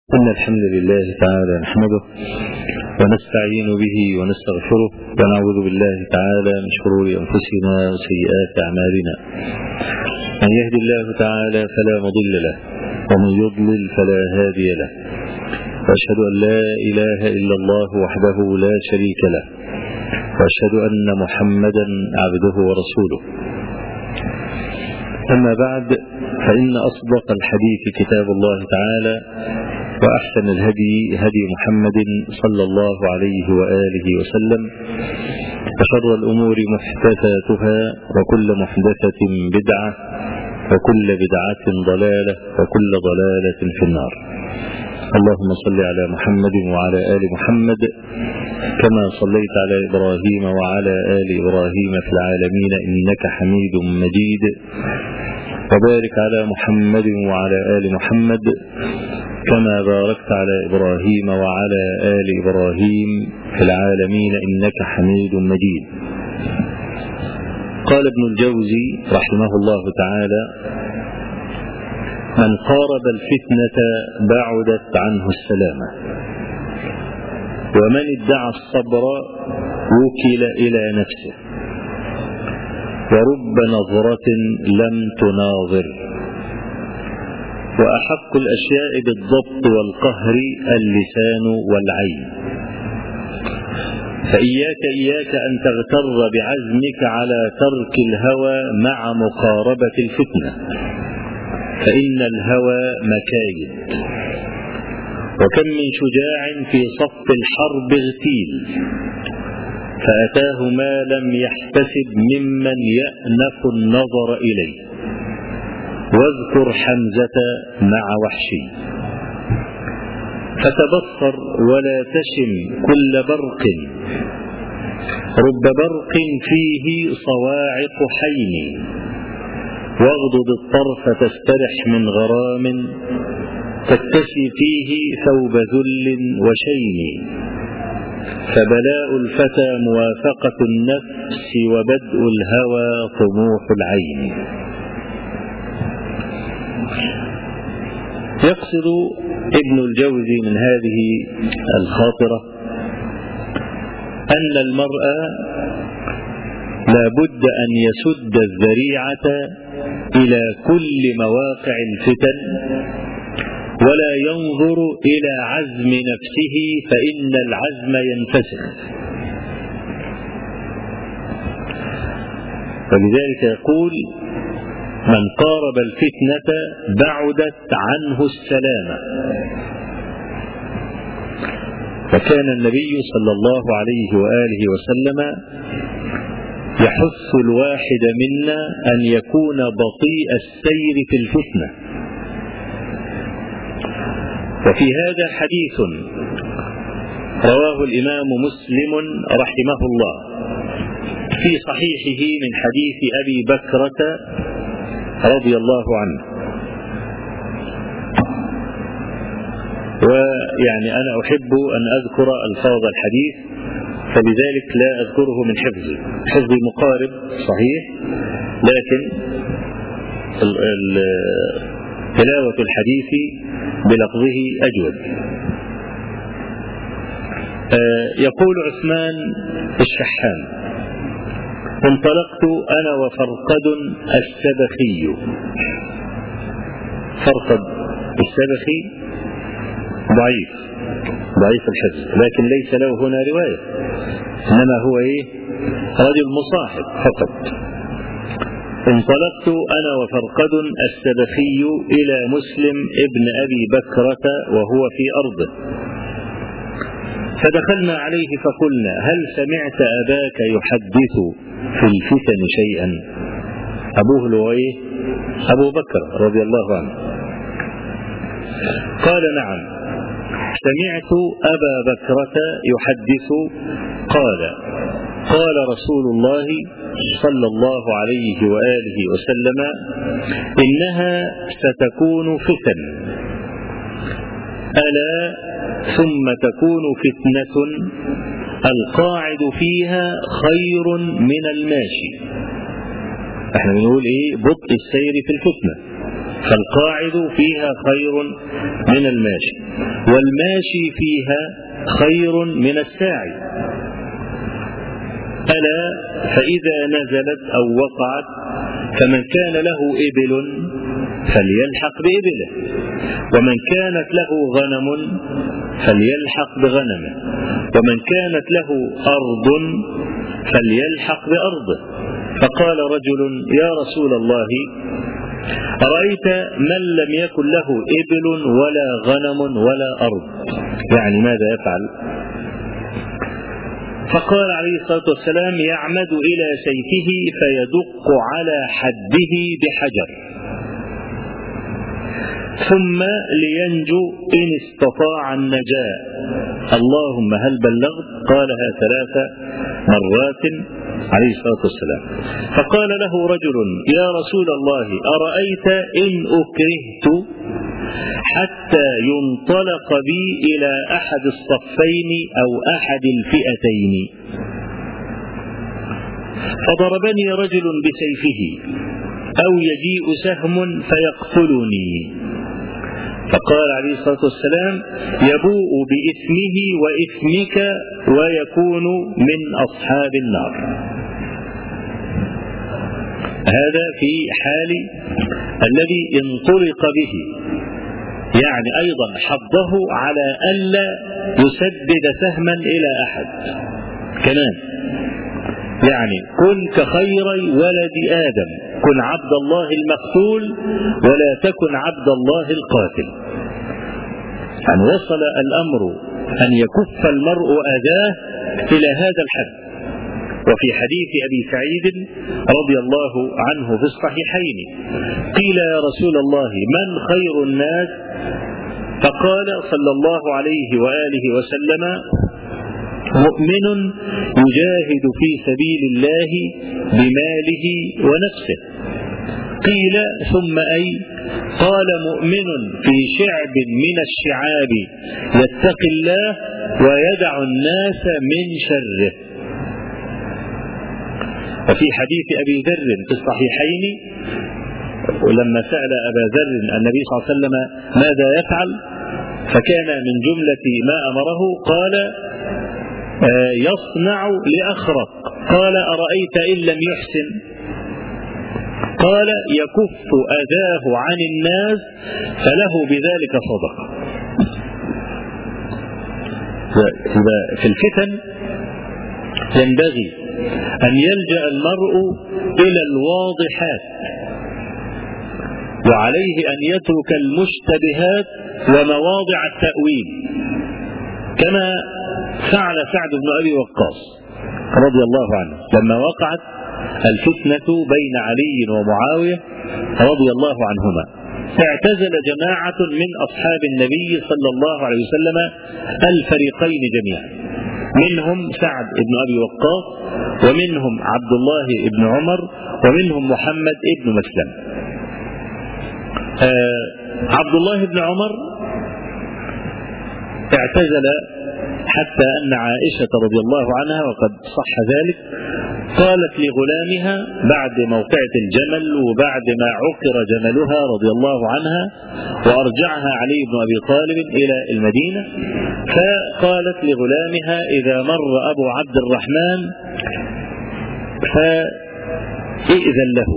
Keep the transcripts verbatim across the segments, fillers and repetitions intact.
إن الحمد لله تعالى نحمده ونستعين به ونستغفره ونعوذ بالله تعالى من شرور أنفسنا وسيئات أعمالنا. من يهد الله تعالى فلا مضل له ومن يضلل فلا هادي له، وأشهد أن لا إله إلا الله وحده لا شريك له، وأشهد أن محمدا عبده ورسوله. أما بعد، فإن أصدق الحديث كتاب الله تعالى، وأحسن الهدي هدي محمد صلى الله عليه وآله وسلم، وشر الأمور محدثاتها، وكل محدثة بدعة، وكل بدعة ضلالة، وكل ضلالة في النار. اللهم صل على محمد وعلى آل محمد كما صليت على إبراهيم وعلى آل إبراهيم في العالمين إنك حميد مجيد، وبارك على محمد وعلى آل محمد كما باركت على إبراهيم وعلى آل إبراهيم في العالمين إنك حميد مجيد. قال ابن الجوزي رحمه الله تعالى: من قارب الفتنة بعدت عنه السلامة، ومن ادعى الصبر وكل إلى نفسه، ورب نظرة لم تناظر، وأحق الأشياء بالضبط والقهر اللسان والعين. فإياك إياك أن تغتر بعزمك على ترك الهوى مع مقاربة الفتنة، فإن الهوى مكايد، وكم من شجاع في صف الحرب اغتيل، فأتاه ما لم يحتسب ممن يأنف النظر إليه. واذكر حمزة مع وحشي، فتبصر ولا تشم كل برق، رب برق فيه صواعق حين، واغضض الطرف تسترح من غرام، تكتسي فيه ثوب ذل وشين. فبلاء الفتى موافقة النفس، وبدء الهوى طموح العين. يقصد ابن الجوزي من هذه الخاطرة أن المرء لا بد أن يسد الذريعة إلى كل مواقع الفتن، ولا ينظر إلى عزم نفسه، فإن العزم ينفسخ. ولذلك يقول: من قارب الفتنة بعدت عنه السلامة. فكان النبي صلى الله عليه وآله وسلم يحث الواحد منا أن يكون بطيء السير في الفتنة. وفي هذا حديث رواه الإمام مسلم رحمه الله في صحيحه من حديث أبي بكرة رضي الله عنه. ويعني أنا أحب أن أذكر ألفاظ الحديث، فلذلك لا أذكره من حفظي، حفظي مقارب صحيح، لكن تلاوة الحديث بلفظه أجود. يقول عثمان الشحام: انطلقت أنا وفرقد السبخي. فرقد السبخي ضعيف ضعيف الحفظ، لكن ليس له هنا رواية، إنما هو إيه؟ رجل مصاحب فقط. انطلقت أنا وفرقد السبخي إلى مسلم ابن أبي بكرة وهو في أرضه، فدخلنا عليه فقلنا: هل سمعت أباك يحدث في الفتن شيئا؟ أبوه له إيه؟ أبو بكر رضي الله عنه. قال: نعم، سمعت أبا بكرة يحدث. قال: قال رسول الله صلى الله عليه وآله وسلم: إنها ستكون فتن، ألا ثم تكون فتنة القاعد فيها خير من الماشي. احنا بنقول ايه؟ بطء السير في الفتنة. فالقاعد فيها خير من الماشي، والماشي فيها خير من الساعي. ألا فإذا نزلت أو وقعت فمن كان له إبل فليلحق بإبله، ومن كانت له غنم فليلحق بغنمه، ومن كانت له أرض فليلحق بأرضه. فقال رجل: يا رسول الله، أرأيت من لم يكن له إبل ولا غنم ولا أرض، يعني ماذا يفعل؟ فقال عليه الصلاة والسلام: يعمد إلى سيفه فيدق على حده بحجر، ثم لينجو إن استطاع النجاة. اللهم هل بلغت؟ قالها ثلاث مرات عليه الصلاة والسلام. فقال له رجل: يا رسول الله، أرأيت إن أكرهت حتى ينطلق بي إلى أحد الصفين أو أحد الفئتين، فضربني رجل بسيفه أو يجيء سهم فيقتلني. فقال عليه الصلاة والسلام: يبوء بإثمه وإثمك ويكون من أصحاب النار. هذا في حال الذي انطلق به، يعني أيضا حضه على ألا يسدد سهما إلى أحد كمان، يعني كن كخير ولد آدم، كن عبد الله المقتول ولا تكن عبد الله القاتل. يعني وصل الأمر أن يكف المرء أذاه إلى هذا الحد. وفي حديث أبي سعيد رضي الله عنه في الصحيحين قيل: يا رسول الله، من خير الناس؟ فقال صلى الله عليه وآله وسلم: مؤمن يجاهد في سبيل الله بماله ونفسه. قيل: ثم أي؟ قال: مؤمن في شعب من الشعاب يتقي الله ويدع الناس من شره. وفي حديث أبي ذر في الصحيحين ولما سأل أبا ذر النبي صلى الله عليه وسلم ماذا يفعل، فكان من جملة ما أمره قال: يصنع لأخرق. قال: أرأيت إن لم يحسن؟ قال: يكف أذاه عن الناس فله بذلك صدقة. في الفتن ينبغي أن يلجأ المرء إلى الواضحات، وعليه أن يترك المشتبهات ومواضع التأويل، كما فعل سعد بن أبي وقاص رضي الله عنه لما وقعت الفتنة بين علي ومعاوية رضي الله عنهما. اعتزل جماعة من أصحاب النبي صلى الله عليه وسلم الفريقين جميعا، منهم سعد بن أبي وقاص، ومنهم عبد الله بن عمر، ومنهم محمد بن مسلم. آه عبد الله بن عمر اعتزل حتى أن عائشة رضي الله عنها، وقد صح ذلك، قالت لغلامها بعد موقعة الجمل وبعد ما عقر جملها رضي الله عنها وأرجعها علي بن أبي طالب إلى المدينة، فقالت لغلامها: إذا مر أبو عبد الرحمن فإئذن له.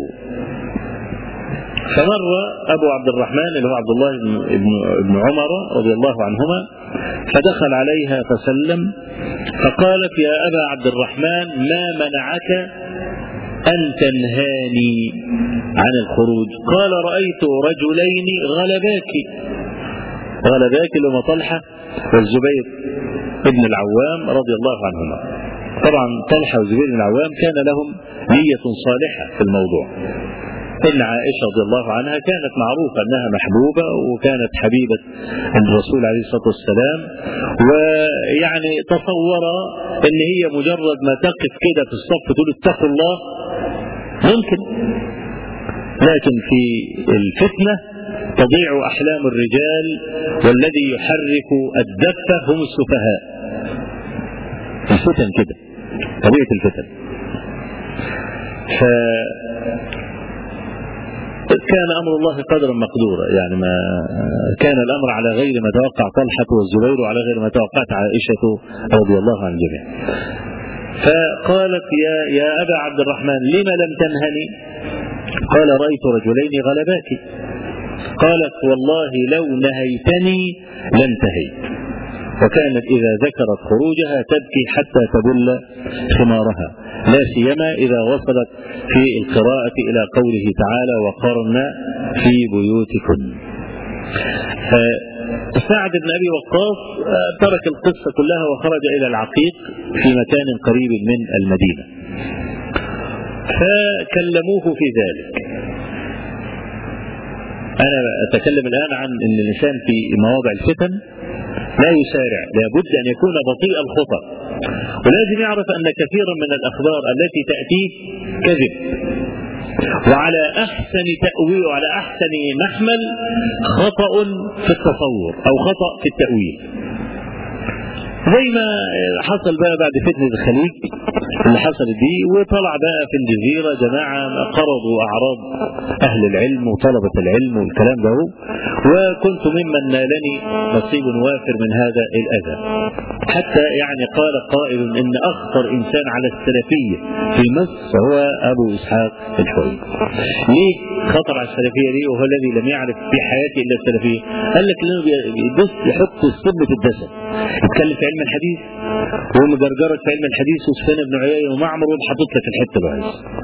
فمر أبو عبد الرحمن اللي هو عبد الله بن عمر رضي الله عنهما، فدخل عليها فسلم، فقالت: يا أبا عبد الرحمن، ما منعك أن تنهاني عن الخروج؟ قال: رأيت رجلين غلباك. غلباك لما طلحة والزبير ابن العوام رضي الله عنهما. طبعا طلحة والزبير بن العوام كان لهم نية صالحة في الموضوع. إن عائشة رضي الله عنها كانت معروفة أنها محبوبة وكانت حبيبة الرسول عليه الصلاة والسلام، ويعني تصور أن هي مجرد ما تقف كده في الصف تقول اتقوا الله ممكن، لكن في الفتنة تضيع أحلام الرجال، والذي يحرك الدفة هم السفهاء. الفتن كده طبيعة الفتن. ف كان أمر الله قدرا مقدورا، يعني ما كان الأمر على غير ما توقع طلحة والزبير وعلى غير ما توقعت عائشة رضي الله عن الجميع. فقالت يا, يا أبا عبد الرحمن لم لم تنهني؟ قال رأيت رجلين غلباك. قالت والله لو نهيتني لانتهيت. وكانت إذا ذكرت خروجها تبكي حتى تبل خمارها، لا سيما إذا وصلت في القراءة إلى قوله تعالى وقرن في بيوتكن. سعد بن أبي وقاص ترك القصة كلها وخرج إلى العقيق في مكان قريب من المدينة، فكلموه في ذلك. أنا أتكلم الآن عن أن الإنسان في مواضع الفتن لا يسارع، لابد أن يكون بطيء الخطى، ولازم يعرف أن كثيرا من الأخبار التي تأتيه كذب، وعلى أحسن تأويل وعلى أحسن محمل خطأ في التصور أو خطأ في التأويل، زي ما حصل بقى بعد فتنة الخليج اللي حصلت دي، وطلع بقى في الجزيرة جماعة قرضوا أعراض أهل العلم وطلبة العلم والكلام ده، وكنت ممن نالني نصيب وافر من هذا الأذى، حتى يعني قال قائل إن أخطر إنسان على السلفية في مصر هو أبو إسحاق الحويني. ليه خطر على السلفية دي وهو الذي لم يعرف في حياته إلا السلفية؟ قال لك لأنه بيدس يحط السم في الدسم، يتكلم في علم الحديث ومجرجرك في علم الحديث وسفيان بن عيينة ومعمر وحاطط لك الحته بقى،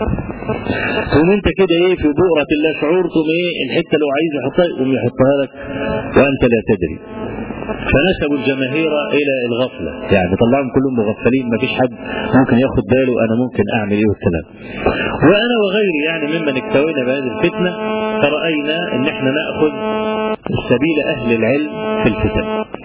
ثم انت كده ايه في بؤره لا شعور، ثم ايه الحته اللي هو عايز يحطها يقوم يحطها لك وانت لا تدري. فنسبوا الجماهير الى الغفله، يعني طلعهم كلهم مغفلين، ما فيش حد ممكن ياخد باله انا ممكن اعمل ايه والكلام. وانا وغيري يعني ممن اكتوينا بهذه الفتنه فراينا ان احنا ناخذ سبيل اهل العلم في الفتن.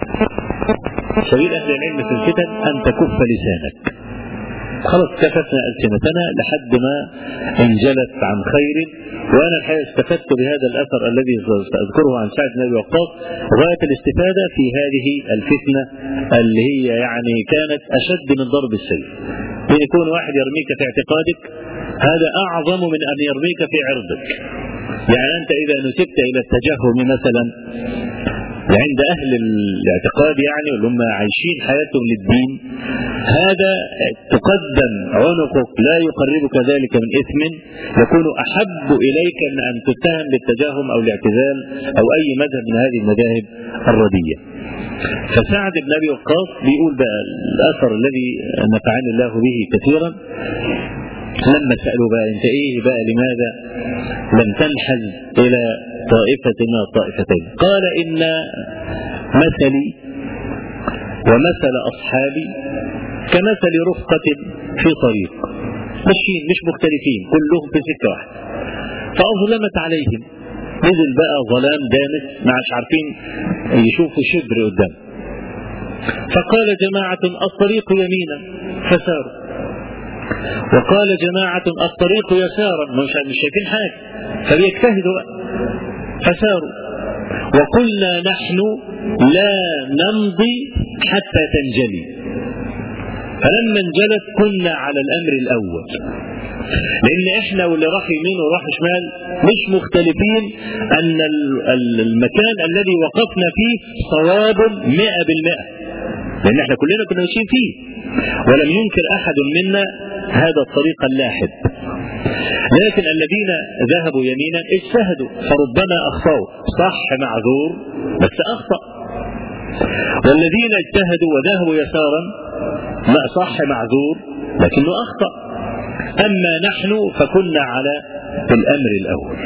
سبيل أهل العلم في الفتن أن تكف لسانك، خلاص كفتنا ألسنتنا لحد ما انجلت عن خير. وأنا الحقيقة استفدت بهذا الأثر الذي سأذكره عن سعد بن أبي وقاص غاية الاستفادة في هذه الفتنة اللي هي يعني كانت أشد من ضرب السيف. أن يكون واحد يرميك في اعتقادك هذا أعظم من أن يرميك في عرضك. يعني أنت إذا نسبت إلى التجهم مثلا عند أهل الاعتقاد يعني اللي هم عايشين حياتهم للدين، هذا تقدم عنقك لا يقربك ذلك من إثم يكون أحب إليك من أن تتهم بالتجاهم أو الاعتزال أو أي مذهب من هذه المذاهب الردية. فسعد بن أبي وقاص بيقول بقى الأثر الذي نفعني الله به كثيرا، لما سألوا بقى انت ايه بقى لماذا لم تنحز الى طائفة من الطائفتين؟ قال ان مثلي ومثل اصحابي كمثل رفقة في طريق ماشيين مش مختلفين كلهم في سكة واحدة، فاظلمت عليهم، نزل بقى ظلام دامس ما عادش عارفين يشوفوا شبر قدام، فقال جماعة الطريق يمينا فساروا، وقال جماعة الطريق يسارا، مش شايفين حاجة فبيجتهدوا فساروا، وقلنا نحن لا نمضي حتى تنجلي، فلما انجلت كنا على الأمر الأول، لأن إحنا واللي راح يمين وراح شمال مش مختلفين أن المكان الذي وقفنا فيه صواب مئة بالمئة، لأن إحنا كلنا كنا ماشيين فيه، ولم ينكر أحد منا هذا الطريق اللاحد. لكن الذين ذهبوا يمينا اجتهدوا فربما أخطأوا، صح معذور بس أخطأ، والذين اجتهدوا وذهبوا يسارا ما صح معذور لكنه أخطأ، أما نحن فكنا على الأمر الأول.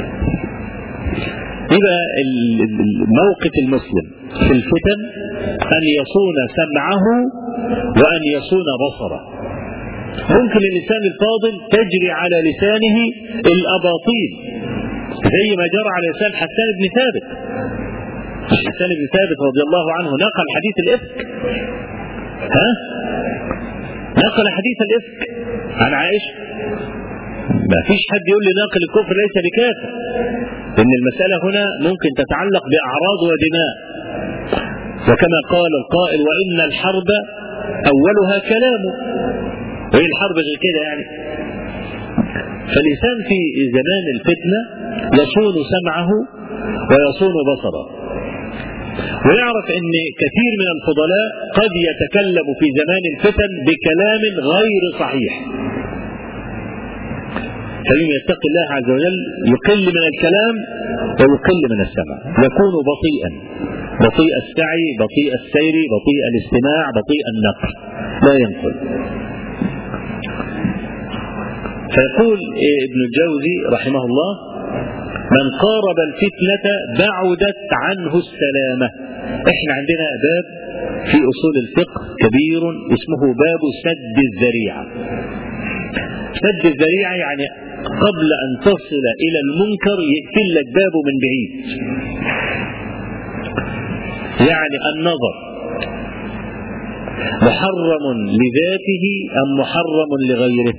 يبقى موقف المسلم في الفتن أن يصون سمعه وأن يصون بصره. ممكن الإنسان الفاضل تجري على لسانه الأباطيل زي ما جرى على لسان حسان بن ثابت. حسان بن ثابت رضي الله عنه نقل حديث الإفك، ها نقل حديث الإفك عن عائشة. ما فيش حد يقول لي ناقل الكفر ليس بكافر، لأن المسألة هنا ممكن تتعلق بأعراض ودماء، وكما قال القائل وإن الحرب أولها كلامه، وإيه الحرب غير كده يعني. فالإنسان في زمان الفتنة يصون سمعه ويصون بصره، ويعرف ان كثير من الفضلاء قد يتكلم في زمان الفتن بكلام غير صحيح، فلم يتقي الله عز وجل يقل من الكلام ويقل من السمع، يكون بطيئا، بطيء السعي، بطيء السير، بطيء الاستماع، بطيء النقل، لا ينقل. فيقول ابن الجوزي رحمه الله: من قارب الفتنة بعدت عنه السلامة. احنا عندنا باب في اصول الفقه كبير اسمه باب سد الذريعة. سد الذريعة يعني قبل ان تصل الى المنكر يقفل لك بابه من بعيد. يعني النظر محرم لذاته ام محرم لغيره؟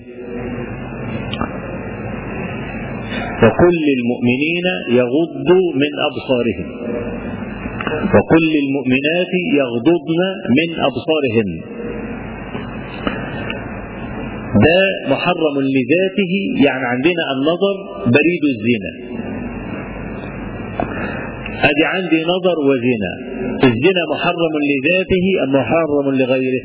وقل للمؤمنين يغضوا من أبصارهم وقل للمؤمنات يغضضن من أبصارهن. ده محرم لذاته، يعني عندنا النظر بريد الزنا. أدي عندي نظر وزنا، الزنا محرم لذاته أم محرم لغيره؟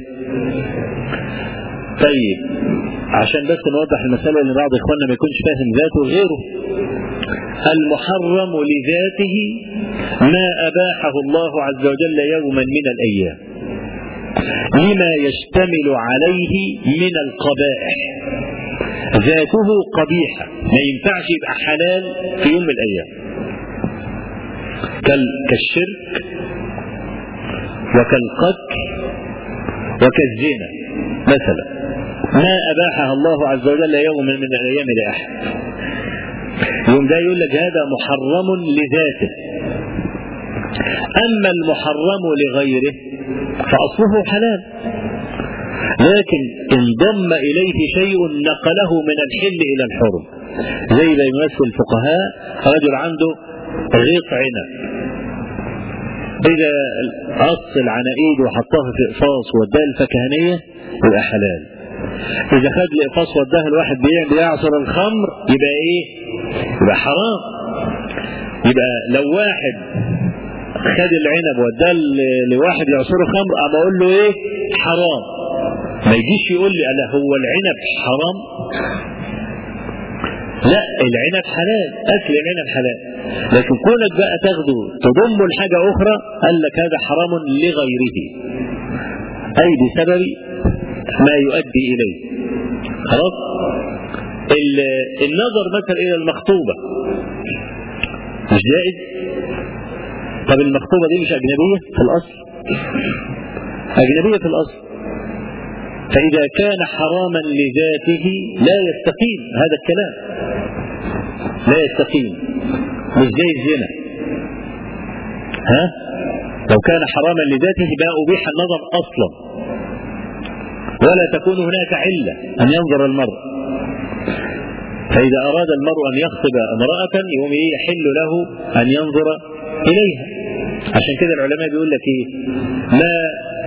طيب عشان بس نوضح المسألة لبعض إخواننا ما يكونش فاهم ذاته وغيره. المحرم لذاته ما أباحه الله عز وجل يوما من الأيام لما يشتمل عليه من القبائح، ذاته قبيحة ما ينفعش يبقى حلال في يوم من الأيام، كالشرك وكالقتل وكالزنا مثلا، ما أباحها الله عز وجل يوم من الأيام لأحد. يوم ده يقول لك هذا محرم لذاته. أما المحرم لغيره فأصله حلال، لكن انضم إليه شيء نقله من الحل إلى الحرم. زي ما يمثل الفقهاء رجل عنده غيط عنب، إذا قص العناقيد وحطها في إقفاص واداها الفكهانية يبقى حلال. إذا خد الإقفاص واداها الواحد بيعصر الخمر يبقى إيه؟ يبقى حرام. يبقى لو واحد خد العنب واداه لواحد يعصره خمر أما أقول له إيه؟ حرام. ما يجيش يقول لي ألا هو العنب حرام؟ لا، العنب حلال، أكل العنب حلال، لكن كونك بقى تاخده تضم لحاجة أخرى قال لك هذا حرام لغيره، أي بسبب ما يؤدي إليه. خلاص؟ النظر مثلا إلى المخطوبة مش جائز؟ طب المخطوبة دي مش أجنبية في الأصل؟ أجنبية في الأصل، فإذا كان حراما لذاته لا يستقيم هذا الكلام، لا يستقيم، مش زي الزنا. ها؟ لو كان حراما لذاته بقى أبيح النظر أصلا، ولا تكون هناك علة أن ينظر المرء. فإذا أراد المرء أن يخطب امرأة يوم يحل له أن ينظر إليها. عشان كده العلماء بيقول لك إيه؟ ما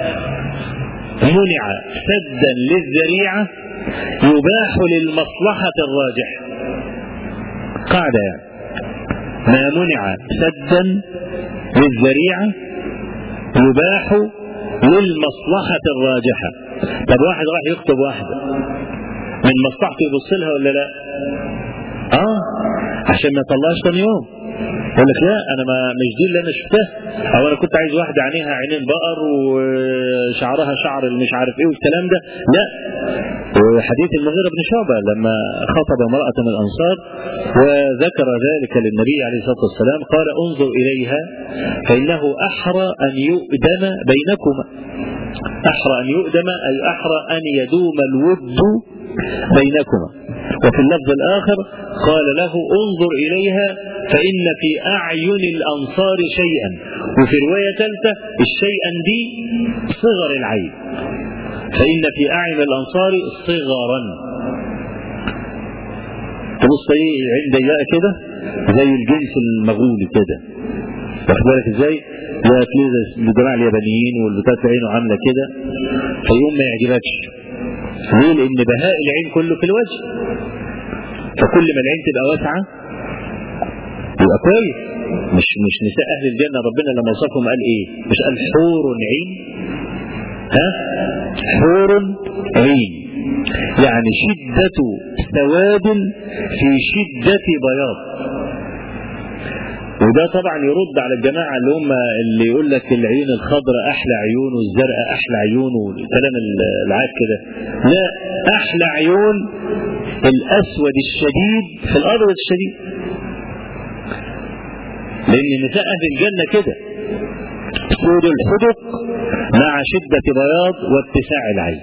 منع سدا للذريعة يباح للمصلحة الراجحة. قاعدة يعني ما منع سدا للذريعة يباح للمصلحة الراجحة. طب واحد راح يخطب واحدة من مصلحته يبص لها ولا لا؟ اه عشان ما يطلعش ثاني يوم يقول لك لا انا ما مش دي اللي انا شفتها، او انا كنت عايز واحده عينيها عينين بقر وشعرها شعر اللي مش عارف ايه والكلام ده. لا، وحديث المغيرة بن شعبة لما خطب امرأة من الانصار وذكر ذلك للنبي عليه الصلاة والسلام قال انظر اليها فانه احرى ان يؤدم بينكما. احرى ان يؤدم اي احرى ان يدوم الود بينكما. وفي اللفظ الآخر قال له انظر إليها فإن في أعين الأنصار شيئا، وفي رواية ثالثة الشيئا دي صغر العين، فإن في أعين الأنصار صغرا. تبص ايه عين ضيقة كده زي الجنس المغولي كده، واخد بالك ازاي؟ لا تلاقي الجماعة اليابانيين والبتاعات عينه عاملة كده فيوم ما يعجبكش. ليه؟ لأن بهاء العين كله في الوجه، فكل ما العين تبقى واسعة يبقى كويس. مش مش نساء أهل الجنة ربنا لما وصفهم قال إيه؟ مش قال حور عين؟ ها؟ حور عين، يعني شدة سواد في شدة بياض. وده طبعا يرد على الجماعة اللي هم اللي يقول لك العيون الخضراء أحلى عيون والزرقاء أحلى عيون والكلام العاد كده. لا، أحلى عيون الأسود الشديد في الأبيض الشديد، لأن نساء أهل الجنة كده سود الحدق مع شدة بياض واتساع العين.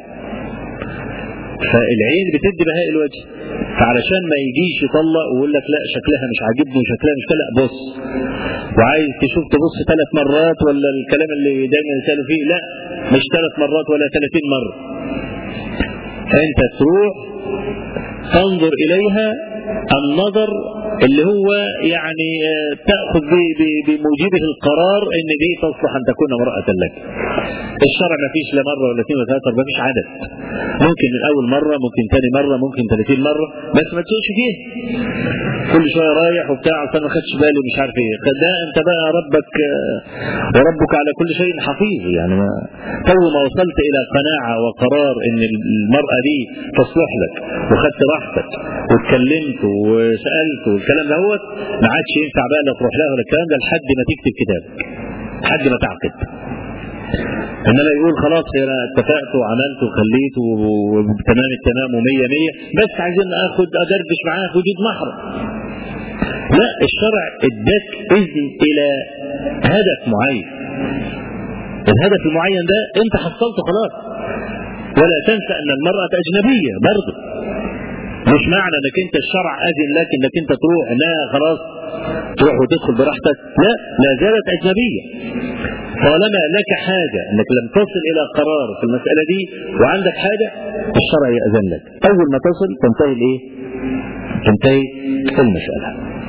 فالعين بتدي بهاء الوجه، فعلشان ما يجيش يطلق ويقول لك لا شكلها مش عاجبني وشكلها مش كده، لا بص وعايز تشوف تبص ثلاث مرات ولا الكلام اللي دايما يسالوا فيه، لا مش ثلاث مرات ولا ثلاثين مرة. فانت تروح تنظر اليها النظر اللي هو يعني تأخذ بموجبه القرار ان دي تصلح ان تكون امرأة لك. الشرع ما فيش لا مرة ولا اثنين ولا ثلاثة، ما فيش عدد، ممكن من اول مرة ممكن ثاني مرة ممكن ثلاثين مرة، بس ما تسوقش فيه كل شوية رايح وبتاع عشان ما خدش بالي مش عارف ايه. ده انت بقى ربك وربك على كل شيء حفيظ. يعني ما تو ما وصلت الى قناعة وقرار ان المرأة دي تصلح لك وخدت راحتك واتكلمت وسألت والكلام دوت، ما عادش ينفع بقى لا تروح لها ولا الكلام ده لحد ما تكتب كتابك، لحد ما تعقد. انما يقول خلاص انا اتفقت وعملت وخليت وتمام التمام ومية مية، بس عايزين اخد ادردش معاه في وجود محرم. لا، الشرع اداك اذن الى هدف معين، الهدف المعين ده انت حصلته خلاص. ولا تنسى ان المرأة اجنبية برضه، مش معنى انك انت الشرع اذن لك انك انت تروح انها خلاص تروح وتدخل براحتك، لا، لا زالت اجنبية. طالما لك حاجة انك لم تصل الى قرار في المسألة دي وعندك حاجة، الشرع يأذن لك. اول ما تصل تنتهي الايه؟ تنتهي المسألة.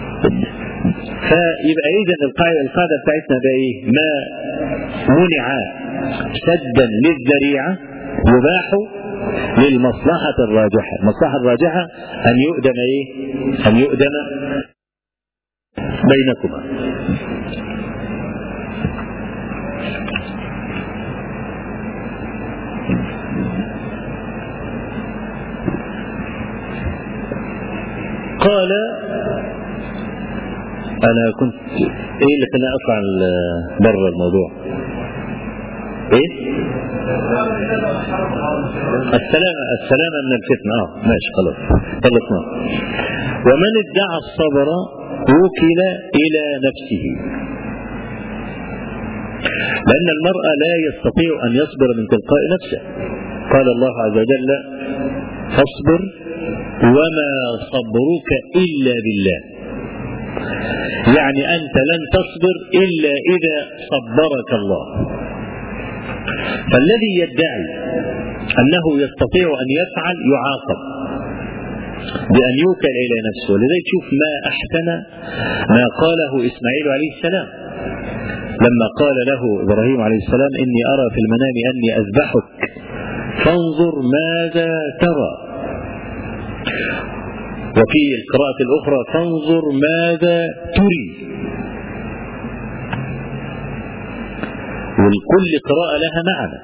فيبقى اذا القاعدة القاعدة بتاعتنا ده ايه؟ ما منع سدا للذريعة يباح للمصلحة الراجحة. المصلحة الراجحة أن يؤدم إيه؟ أن يؤدم بينكما. قال أنا كنت إيه اللي خلاني أطلع بره الموضوع؟ إيه؟ السلامة السلامة من الفتنة. اه ماشي خلاص خلصنا. ومن ادعى الصبر وكل إلى نفسه، لأن المرء لا يستطيع أن يصبر من تلقاء نفسه. قال الله عز وجل فاصبر وما صبرك إلا بالله، يعني أنت لن تصبر إلا إذا صبرك الله. فالذي يدعي أنه يستطيع أن يفعل يعاقب بأن يوكل إلى نفسه. ولذلك تشوف ما أحسن ما قاله إسماعيل عليه السلام لما قال له إبراهيم عليه السلام إني أرى في المنام أني أذبحك فانظر ماذا ترى، وفي القراءة الأخرى فانظر ماذا تري، والكل قراءة لها معنى.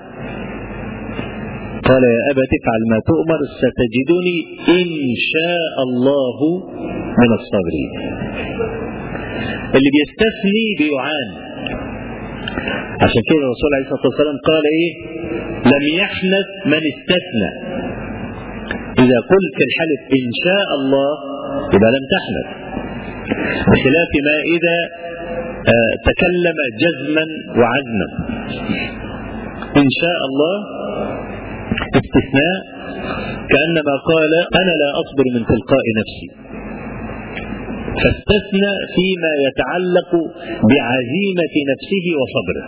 قال يا أبت افعل ما تؤمر ستجدني إن شاء الله من الصابرين. اللي بيستثني بيعاني. عشان كده الرسول عليه الصلاة والسلام قال إيه؟ لم يحنث من استثنى. إذا قلت الحلف إن شاء الله يبقى لم تحنث، بخلاف ما إذا آه تكلم جزما وعزما. إن شاء الله استثناء، كأنما قال أنا لا أصبر من تلقاء نفسي، فاستثنى فيما يتعلق بعزيمة نفسه وصبره.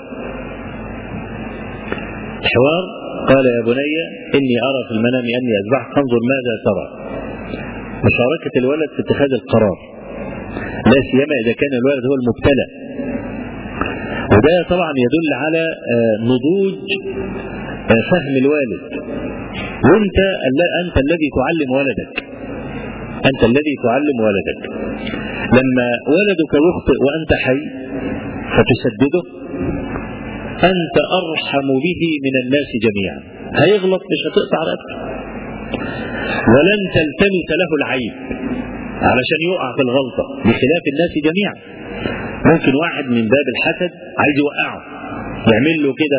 الحوار قال يا بني إني أرى في المنام أني أذبحك فانظر ماذا ترى. مشاركة الولد في اتخاذ القرار، لا سيما إذا كان الولد هو المبتلى، وده طبعا يدل على نضوج فهم الوالد. وانت أنت الذي تعلم ولدك، أنت الذي تعلم ولدك. لما ولدك يخطئ وأنت حي فتسدده، أنت أرحم به من الناس جميعا. هيغلط مش هتقطع رقبته، ولن تلتمس له العيب علشان يقع في الغلطة، بخلاف الناس جميعا. ممكن واحد من باب الحسد عايز يوقعه، يعمل له كده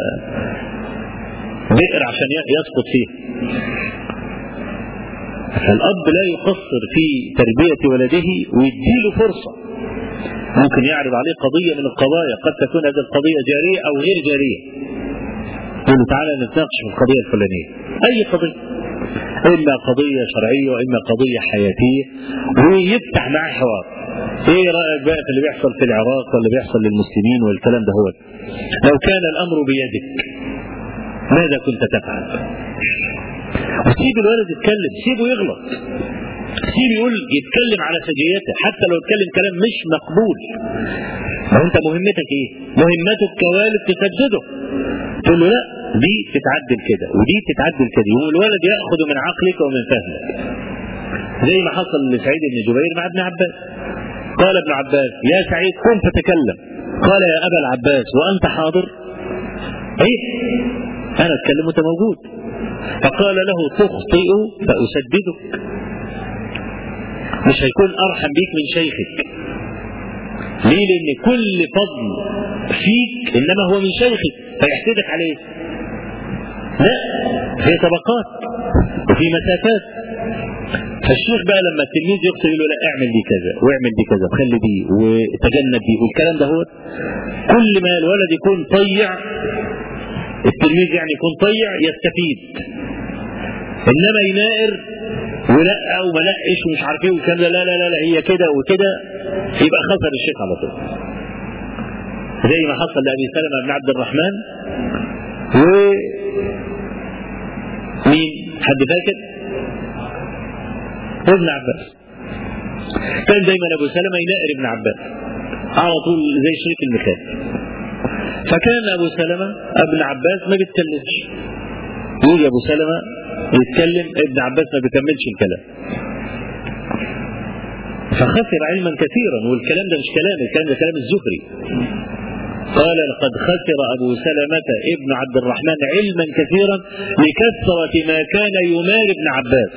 بئر عشان يسقط فيه. فالأب لا يقصر في تربية ولده ويديله فرصة. ممكن يعرض عليه قضية من القضايا، قد تكون هذه القضية جارية أو غير جارية، يقول له تعالى نتناقش في القضية الفلانية، أي قضية، إما قضية شرعية وإما قضية حياتية، ويفتح معاه حوار. إيه رأيك بقى في اللي بيحصل في العراق واللي بيحصل للمسلمين والكلام ده؟ هو لو كان الأمر بيدك ماذا كنت تفعل؟ وسيب الولد يتكلم، سيبه يغلط، سيب يقول يتكلم على سجيته، حتى لو يتكلم كلام مش مقبول. وانت مهمتك ايه؟ مهمتك كوالد تسدده، تقول له لا دي تتعدل كده ودي تتعدل كده، والولد ياخذ من عقلك ومن فهمك. زي ما حصل لسعيد بن جبير مع ابن عباس. قال ابن عباس: يا سعيد قم فتكلم. قال: يا ابا العباس وانت حاضر؟ ايه انا اتكلم وانت موجود. فقال له: تخطئ فاسددك. مش هيكون ارحم بيك من شيخك. ليه؟ لان كل فضل فيك انما هو من شيخك، فيحسدك عليه. لا، في طبقات وفي مسافات. فالشيخ بقى لما التلميذ يقصد يقول له لا اعمل دي كذا واعمل دي كذا وخلي دي وتجنب دي والكلام ده، هو كل ما الولد يكون طيع، التلميذ يعني يكون طيع يستفيد. انما ينائر ولا وما لقش ومش عارف ايه والكلام ده، لا لا لا لا هي كده وكده، يبقى خسر الشيخ على طول. زي ما حصل لأبي سلمة بن عبد الرحمن و مين؟ حد فاكر؟ ابن عباس. كان دايما ابو سلمة ينائر ابن عباس على طول زي شريك المثال. فكان ابو سلمة ابن عباس ما بيتكلمش، يجي ابو سلمة يتكلم ابن عباس ما بيكملش الكلام، فخسر علما كثيرا. والكلام ده مش كلام، الكلام ده كلام الزهري. قال: لقد خسر أبو سلمة ابن عبد الرحمن علما كثيرا لكثرة ما كان يماري ابن عباس،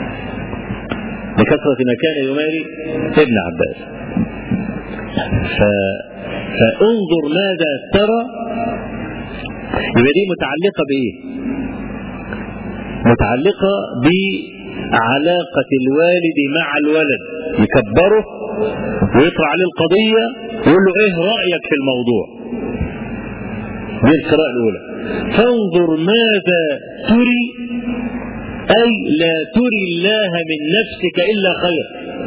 لكثرة ما كان يماري ابن عباس. ف... فانظر ماذا ترى. يبقى دي متعلقة بإيه؟ متعلقة بعلاقة الوالد مع الولد، يكبره ويطرح عليه القضية ويقول له ايه رأيك في الموضوع. دي القراءة الأولى. فانظر ماذا تري، أي لا تري الله من نفسك إلا خير،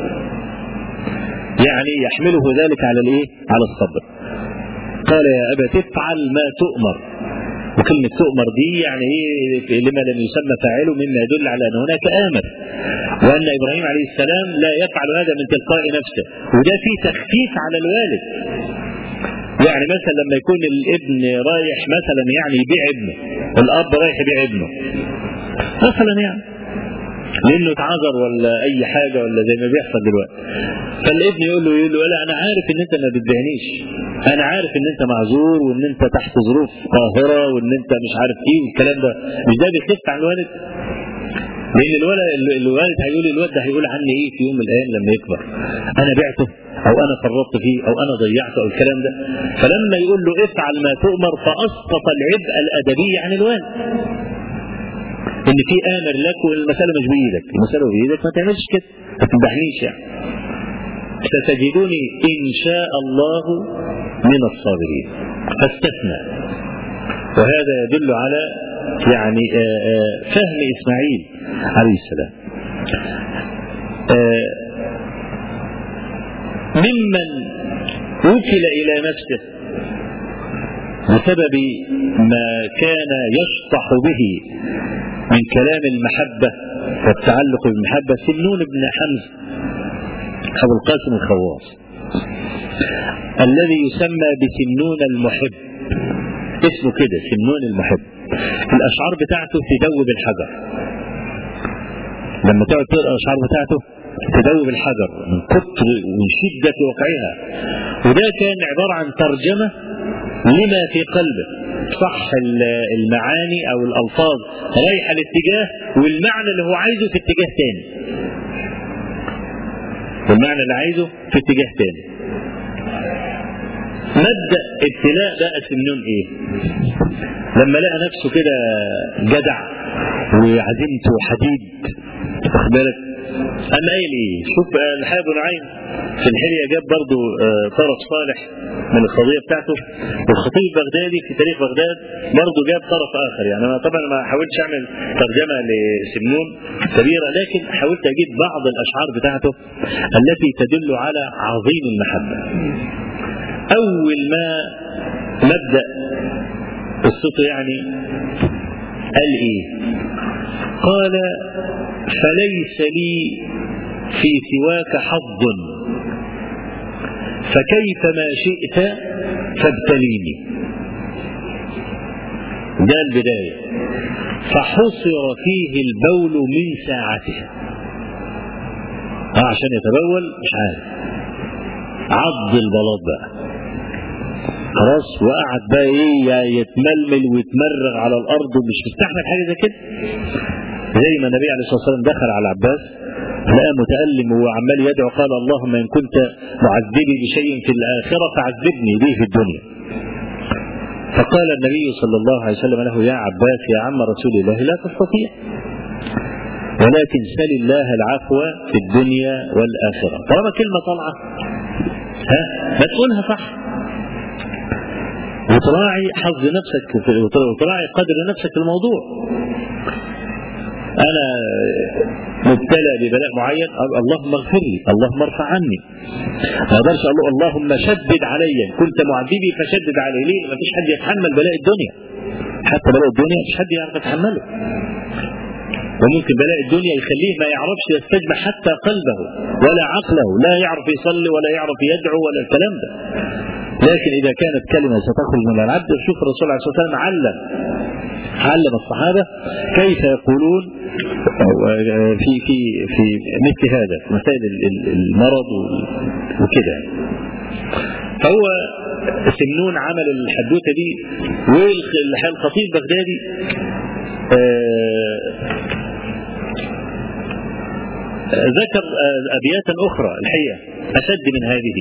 يعني يحمله ذلك على الايه؟ على الصبر. قال: يا أبا تفعل ما تؤمر. وكلمة تؤمر دي يعني ايه؟ لما لم يسمى فاعله مما يدل على أن هناك آمر، وأن إبراهيم عليه السلام لا يفعل هذا من تلقاء نفسه، وده فيه تخفيف على الوالد. يعني مثلا لما يكون الابن رايح مثلا يعني يبيع ابنه، الأب رايح يبيع ابنه مثلا يعني لأنه اتعذر ولا أي حاجة ولا زي ما بيحصل دلوقتي، فالابن يقول له يقول له لا أنا عارف إن أنت ما بتبيعنيش، أنا عارف إن أنت معذور وإن أنت تحت ظروف قاهرة وإن أنت مش عارف إيه والكلام ده. مش ده بيخف عن الوالد؟ لأن الولد الوالد هيقول الواد ده هيقول عني إيه في يوم من الأيام لما يكبر؟ أنا بعته أو أنا فرطت فيه أو أنا ضيعته أو الكلام ده. فلما يقول له افعل ما تؤمر فأسقط العبء الأدبي عن الوالد، إن في آمر لك والمسألة مش بإيدك، المسألة بإيدك ما تعملش كده، ما تمدحنيش يعني. ستجدوني إن شاء الله من الصابرين. فاستثنى، وهذا يدل على يعني فهم إسماعيل عليه السلام. ممن وكل إلى نفسه بسبب ما كان يشطح به من كلام المحبة والتعلق بالمحبة سمنون بن حمزة أبو القاسم الخواص، الذي يسمى بسمنون المحب، اسمه كده سمنون المحب. الأشعار بتاعته تدوب الحجر، لما تقعد تقرأ الأشعار بتاعته تدوب الحجر من كتر وشدة وقعها. وده كان عبارة عن ترجمة لما في قلبه، صح المعاني أو الألفاظ رايحة الاتجاه، والمعنى اللي هو عايزه في اتجاه تاني، والمعنى اللي عايزه في اتجاه تاني. مبدأ ابتلاء بقى سمنون ايه؟ لما لقى نفسه كده جدع وعزيمته حديد، واخد بالك، قام قايل ايه؟ شوف الحاج بن نعيم في الحلية جاب برضه طرف صالح من القضية بتاعته، والخطيب البغدادي في تاريخ بغداد برضه جاب طرف آخر. يعني أنا طبعا ما حاولتش أعمل ترجمة لسمنون كبيرة، لكن حاولت أجيب بعض الأشعار بتاعته التي تدل على عظيم المحبة. أول ما نبدأ قصته يعني قال إيه؟ قال: فليس لي في سواك حظ، فكيف ما شئت فابتليني. ده البداية. فحصر فيه البول من ساعته، آه عشان يتبول مش عارف، عض البلاط بقى خلاص، وقعد بقى ايه يتململ ويتمرغ على الارض ومش مستحمل حاجه زي كده. زي ما النبي عليه الصلاه والسلام دخل على عباس لقى متألم وعمال يدعو، قال: اللهم إن كنت معذبي بشيء في الآخرة فعذبني به في الدنيا. فقال النبي صلى الله عليه وسلم له: يا عباس يا عم رسول الله لا تستطيع، ولكن سل الله العفو في الدنيا والآخرة. طالما كلمة طالعة ها ما تقولها صح، وتراعي حظ نفسك وتراعي قدر نفسك في الموضوع. أنا مبتلى ببلاء معين، اللهم اغفر لي، اللهم ارفع عني. ما اقدرش اقول اللهم شدد علي، كنت معذبي فشدد علي. ليه؟ ما فيش حد يتحمل بلاء الدنيا، حتى بلاء الدنيا مفيش حد يعرف يتحمله. وممكن بلاء الدنيا يخليه ما يعرفش يستجمع حتى قلبه ولا عقله، لا يعرف يصلي ولا يعرف يدعو ولا الكلام ده. لكن إذا كانت كلمة ستخرج من العبد، شوف الرسول عليه الصلاة والسلام علم علم الصحابة كيف يقولون في في في مثل هذا، في مسائل المرض وكده. فهو سمنون عمل الحدوته دي. والخطيب البغدادي ذكر أبياتا أخرى الحقيقة أشد من هذه،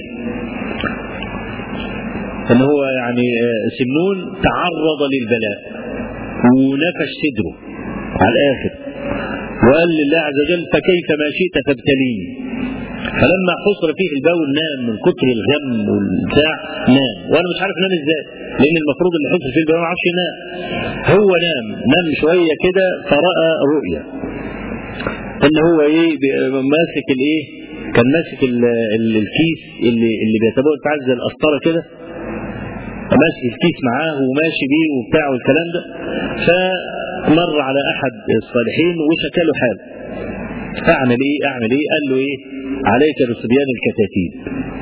أنه هو يعني سمنون تعرض للبلاء ونفش صدره على الآخر، وقال لله عز وجل: فكيف ما شئت فابتليني. فلما حصر فيه البول نام من كتر الغم والبتاع، نام. وانا مش عارف نام ازاي، لان المفروض اللي حصر فيه البول ما يعرفش ينام. هو نام نام شويه كده فرأى رؤيا ان هو ايه ماسك الايه، كان ماسك الكيس اللي اللي بيتبول بتاع زي القسطره كده، ماسك الكيس معاه وماشي بيه وبتاع والكلام ده. فمر على احد الصالحين وشكى له حال، اعمل ايه اعمل ايه قال له: ايه عليك بصبيان الكتاتيب.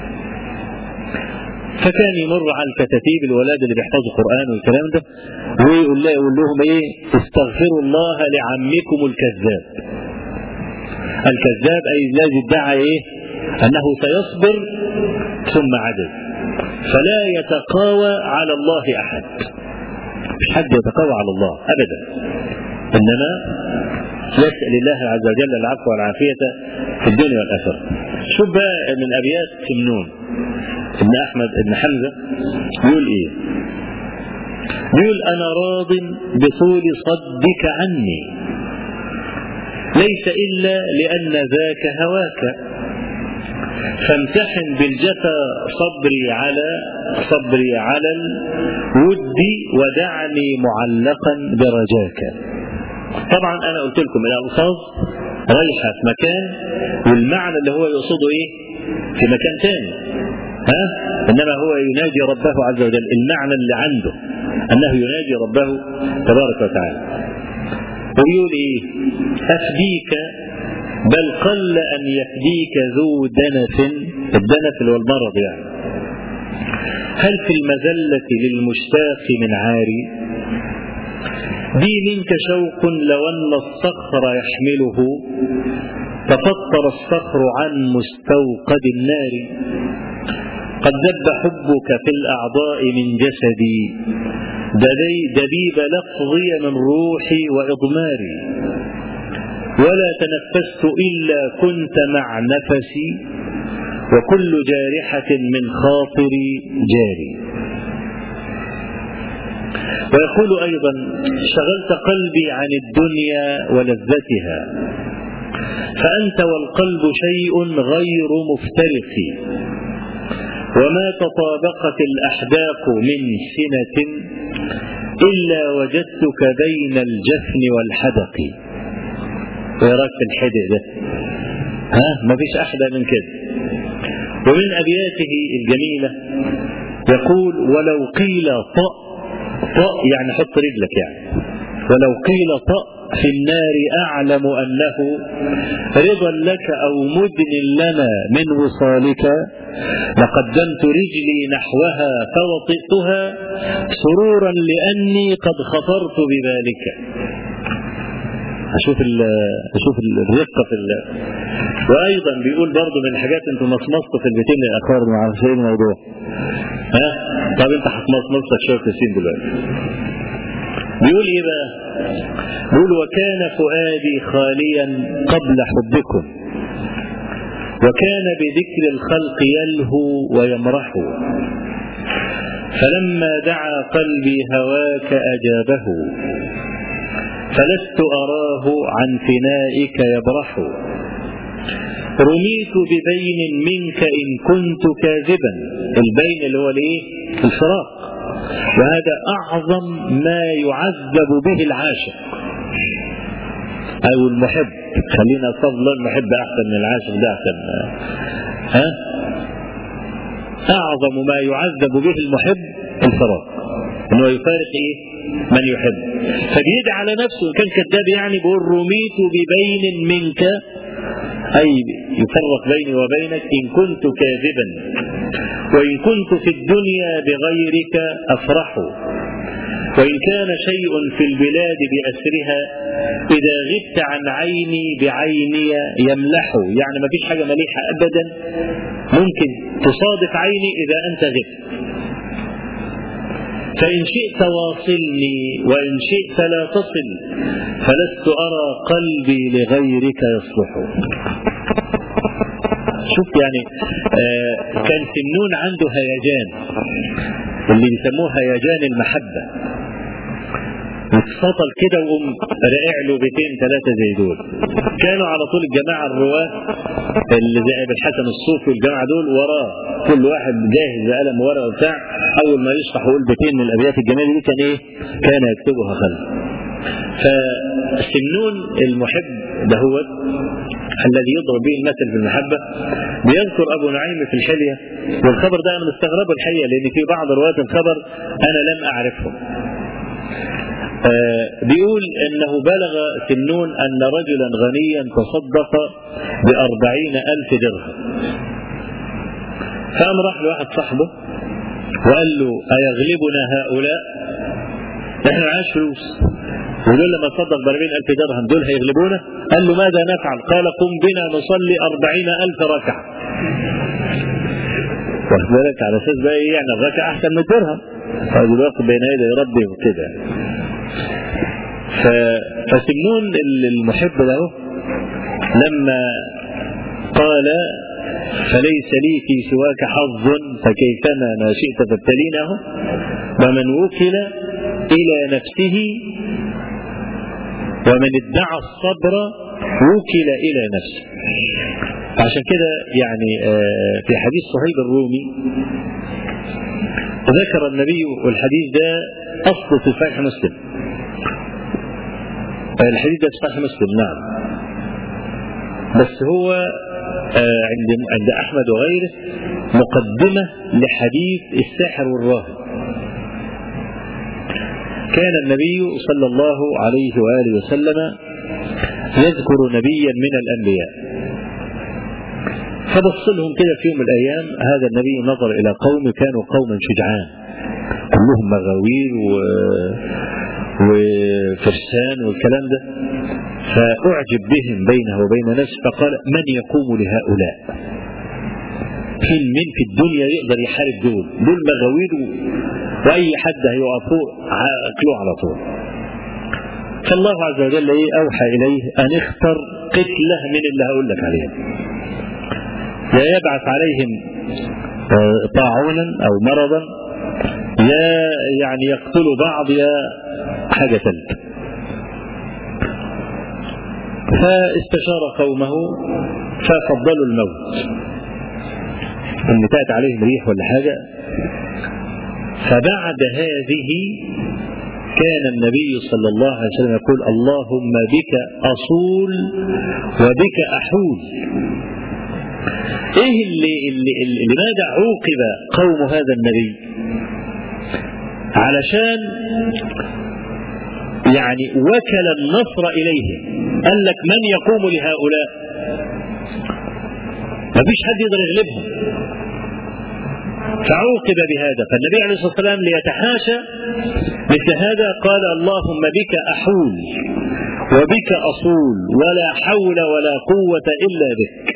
فكان يمر على الكتاتيب الولاد اللي بيحفظوا قرآن والكلام ده، ويقول له يقول لهم ايه: استغفروا الله لعمكم الكذاب. الكذاب اي الذي ادعى ايه انه سيصبر ثم عجز، فلا يتقاوى على الله احد، مش حد يتقاوى على الله ابدا، انما يسأل الله عز وجل العفو والعافية في الدنيا والآخرة. شوف بقى من أبيات سمنون ابن أحمد ابن حمزة يقول إيه؟ يقول: أنا راض بطول صدك عني، ليس إلا لأن ذاك هواك، فامتحن بالجفا صبري على صبري على الود، ودعني معلقا برجاك. طبعا انا قلت لكم الالفاظ رايحه في مكان، والمعنى اللي هو يقصده ايه في مكان ثاني، ها انما هو يناجي ربه عز وجل. المعنى اللي عنده انه يناجي ربه تبارك وتعالى. ويقول ايه: افديك بل قل ان يفديك ذو دنف، الدنف اللي هو المرض يعني. هل في المذله للمشتاق من عاري، بي منك شوق لو أن الصخر يحمله، تفطر الصخر عن مستوقد النار، قد دب حبك في الأعضاء من جسدي، دبيب لفظي من روحي وإضماري، ولا تنفست إلا كنت مع نفسي، وكل جارحة من خاطري جاري. ويقول أيضا: شغلت قلبي عن الدنيا ولذتها، فأنت والقلب شيء غير مفترق، وما تطابقت الأحداق من سنة إلا وجدتك بين الجفن والحدق. ويراك في الحدق ده، ها ما فيش أحدى من كده. ومن أبياته الجميلة يقول: ولو قيل طأ، طأ يعني حط رجلك يعني، ولو قيل طأ في النار أعلم أنه رضا لك أو مدن لنا من وصالك، لقدمت رجلي نحوها فوطئتها سرورا لأني قد خطرت بذلك. أشوف أشوف الرقة في ال... وأيضا بيقول برضه من الحاجات أنتم مصمصتوا في البيتين الأخير ما عارفين ايه الموضوع. ها طب أنت هتمصمصك شوية كويسين دلوقتي. بيقول إيه بقى؟ بيقول: وكان فؤادي خاليا قبل حبكم، وكان بذكر الخلق يلهو ويمرح، فلما دعا قلبي هواك أجابه، فلست أراه عن فنائك يبرح، رميت ببين منك إن كنت كاذبا. البين اللي هو الايه؟ الفراق، وهذا أعظم ما يعذب به العاشق أو المحب. خلينا فضلا المحب أحسن من العاشق، ده أحسن. ها؟ أعظم ما يعذب به المحب الفراق، إنه يفارق إيه؟ من يحب. فبيدعي على نفسه، إن كان كذاب يعني بيقول: رميت ببين منك، أي يفرق بيني وبينك إن كنت كاذبا، وإن كنت في الدنيا بغيرك أفرح، وإن كان شيء في البلاد بأسرها إذا غبت عن عيني بعيني يملح. يعني ما فيش حاجة مليحة أبدا ممكن تصادف عيني إذا أنت غبت. فإن شئت واصلني وإن شئت لا تصل، فلست أرى قلبي لغيرك يصلح. شوف يعني آه كان سمنون عنده هيجان اللي بيسموه هيجان المحبة، يتسطل كده وقوم رائع له بيتين ثلاثة زي دول. كانوا على طول الجماعة الرواة اللي زي ابن الحسن الصوفي والجماعة دول وراه، كل واحد جاهز بقلم ورقة وبتاع، أول ما يشرح ويقول بيتين من الأبيات الجميلة دي كان إيه؟ كان يكتبها خلف. فسمنون المحب دهوت الذي يضرب به المثل في المحبة بيذكر أبو نعيم في الحلية، والخبر ده أنا مستغربه الحقيقة لأن في بعض روايات الخبر أنا لم أعرفه. آه بيقول انه بلغ سمنون ان رجلا غنيا تصدق بأربعين ألف درهم، فقام راح لواحد صاحبه وقال له: أيغلبنا هؤلاء؟ احنا معاش فلوس، ودول لما تصدق بأربعين ألف درهم دول هيغلبونا؟ قال له: ماذا نفعل؟ قال: قم بنا نصلي أربعين ألف ركعة. واخد بالك؟ على اساس بقى ايه يعني الركعة احسن من الدرهم، فاضل الوقت بين يدي ربي وكده. فسمنون المحب له لما قال: فليس لي في سواك حظ فكيفما ما شئت فابتلينه، ومن وكل إلى نفسه ومن ادعى الصبر وكل إلى نفسه. عشان كده يعني في حديث صهيب الرومي ذكر النبي، والحديث ده أصل في صحيح مسلم، الحديث ده في صحيح مسلم نعم، بس هو عند عند أحمد وغيره مقدمة لحديث الساحر والراهب. كان النبي صلى الله عليه وآله وسلم يذكر نبيا من الأنبياء، فبص لهم كده في يوم من الأيام، هذا النبي نظر إلى قوم كانوا قوما شجعان كلهم مغاوير و... وفرسان والكلام ده، فأعجب بهم بينه وبين نفسه، فقال من يقوم لهؤلاء؟ فين من في الدنيا يقدر يحارب دول؟ دول مغاوير وأي حد هيقفوا أكلوه على طول. فالله عز وجل أوحى إليه أن اختر قتله من اللي هقول لك عليها، يا يبعث عليهم طاعونا أو مرضا، يا يعني يقتلوا بعض، يا حاجة ثالثة. فاستشار قومه ففضلوا الموت، إن تأتي عليهم ريح ولا حاجة. فبعد هذه كان النبي صلى الله عليه وسلم يقول اللهم بك أصول وبك أحول. ايه اللي, اللي, اللي لماذا عوقب قوم هذا النبي؟ علشان يعني وكل النصر إليهم، قال لك من يقوم لهؤلاء؟ ما فيش حد يقدر يغلبهم، فعوقب بهذا. فالنبي عليه الصلاة والسلام ليتحاشى مثل هذا قال اللهم بك أحول وبك أصول ولا حول ولا قوة إلا بك.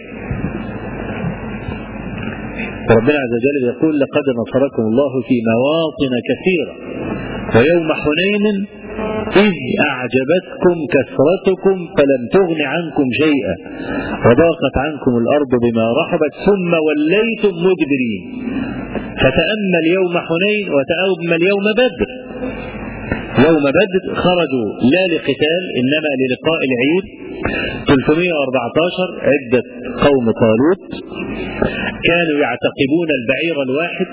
ربنا عز وجل يقول لقد نصركم الله في مواطن كثيرة ويوم حنين إذ أعجبتكم كثرتكم فلم تغن عنكم شيئا وضاقت عنكم الأرض بما رحبت ثم وليتم مدبرين. فتأمل يوم حنين وتأمل يوم بدر. يوم بدر خرجوا لا لقتال إنما للقاء العيد، ثلاثمائة وأربعة عشر عدة قوم طالوت، كانوا يعتقبون البعير الواحد،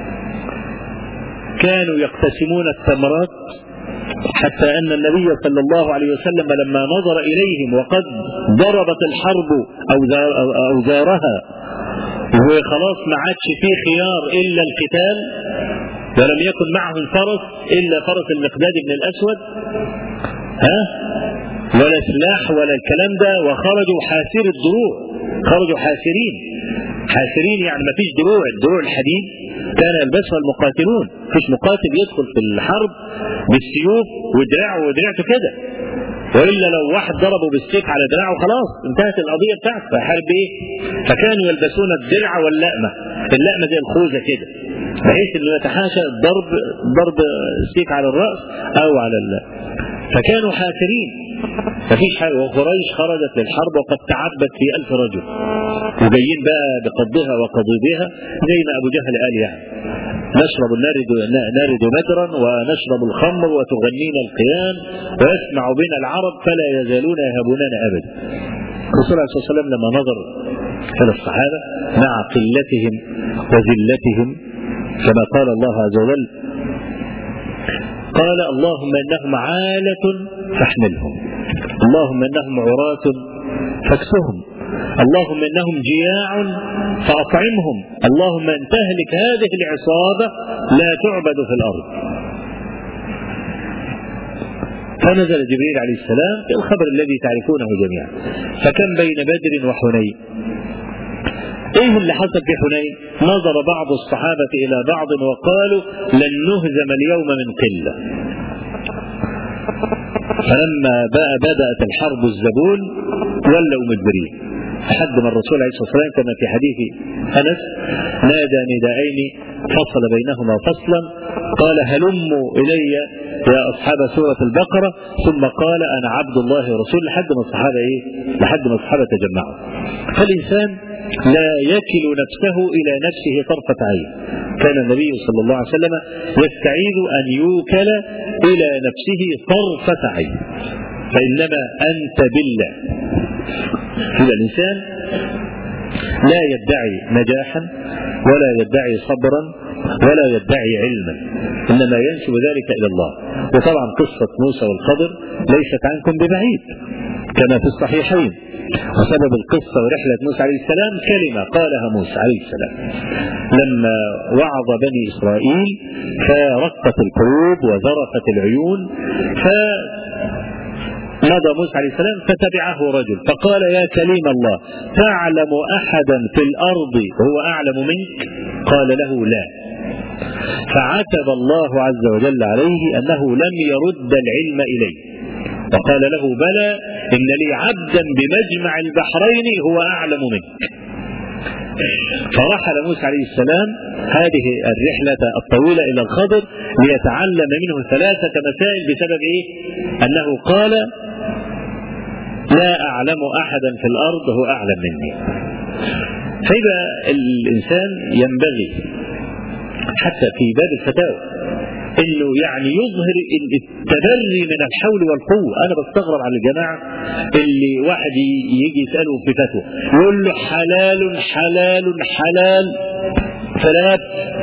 كانوا يقتسمون الثمرات، حتى أن النبي صلى الله عليه وسلم لما نظر إليهم وقد ضربت الحرب أوزارها وخلاص ما عادش فيه خيار إلا القتال، ولم يكن معهم فرس إلا فرس المقداد بن الأسود، ها ولا سلاح ولا الكلام ده، وخرجوا حاسر الدروع، خرجوا حاسرين حاسرين يعني ما فيش دروع، الدروع الحديد كان يلبسها المقاتلون، فيش مقاتل يدخل في الحرب بالسيوف ودراعه ودراعته كده، وإلا لو واحد ضربه بالسيف على دراعه خلاص انتهت القضية بتاعته، فحارب ايه؟ فكانوا يلبسون الدرع واللأمة، اللأمة زي الخوذة كده، بحيث انه يتحاشى ضرب ضرب السيف على الرأس او على الله. فكانوا حاسرين مفيش حاجة. وقريش خرجت للحرب وقد تعبت في ألف رجل، وجايين بقى بقضها وقضيبها زي ما أبو جهل قال يعني نشرب نارد نارد بدرا ونشرب الخمر وتغنينا القيان ويسمع بنا العرب فلا يزالون يهبوننا أبدا. الرسول عليه الصلاة والسلام لما نظر إلى الصحابة مع قلتهم وذلتهم كما قال الله عز وجل قال اللهم إنهم عالة فاحملهم، اللهم إنهم عراة فاكسهم، اللهم إنهم جياع فأطعمهم، اللهم إن تهلك هذه العصابة لا تعبد في الأرض. فنزل جبريل عليه السلام الخبر الذي تعرفونه جميعا. فكم بين بدر وحنين؟ ايه اللي حصل في حنين؟ نظر بعض الصحابة الى بعض وقالوا لن نهزم اليوم من قلة. فلما بقى بدأت الحرب الزبون ولوا مدبرين، لحد ما الرسول عليه الصلاة والسلام كما في حديث أنس نادى نداءين فصل بينهما فصلا، قال هلموا إلي يا أصحاب سورة البقرة، ثم قال أنا عبد الله ورسول، لحد ما الصحابة إيه؟ لحد ما الصحابة تجمعوا. فالإنسان لا يكل نفسه إلى نفسه طرفة عين. كان النبي صلى الله عليه وسلم يستعيذ أن يوكل إلى نفسه طرفة عين، فإنما أنت بالله. إذا الإنسان لا يدعي نجاحا ولا يدعي صبرا ولا يدعي علما، إنما ينسب ذلك إلى الله. وطبعا قصة موسى والخضر ليست عنكم ببعيد كما في الصحيحين، وسبب القصة ورحلة موسى عليه السلام كلمة قالها موسى عليه السلام لما وعظ بني إسرائيل فرقت القلوب وذرفت العيون، فمضى موسى عليه السلام فتبعه رجل فقال يا كليم الله تعلم أحدا في الأرض هو أعلم منك؟ قال له لا. فعتب الله عز وجل عليه أنه لم يرد العلم إليه، وقال له بلى إن لي عبدا بمجمع البحرين هو أعلم منك. فرحل موسى عليه السلام هذه الرحلة الطويلة إلى الخضر ليتعلم منه ثلاثة مسائل بسبب إيه؟ أنه قال لا أعلم أحدا في الأرض هو أعلم مني. فإذا الإنسان ينبغي حتى في باب الفتاوى انه يعني يظهر التبري من الحول والقوه. انا بستغرب على الجماعه اللي واحد يجي يساله في فتوى يقول له حلال حلال حلال فلات